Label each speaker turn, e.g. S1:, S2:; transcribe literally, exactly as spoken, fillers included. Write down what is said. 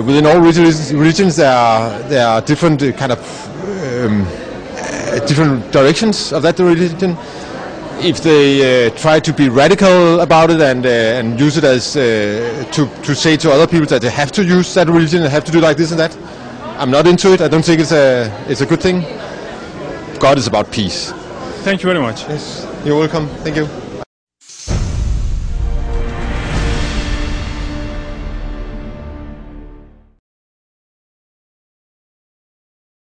S1: Within all religions, religions there are there are different uh, kind of um, uh, different directions of that religion. If they uh, try to be radical about it and uh, and use it as uh, to to say to other people that they have to use that religion and have to do like this and that, I'm not into it. I don't think it's a it's a good thing. God is about peace.
S2: Thank you very much.
S1: Yes, you're welcome. Thank you.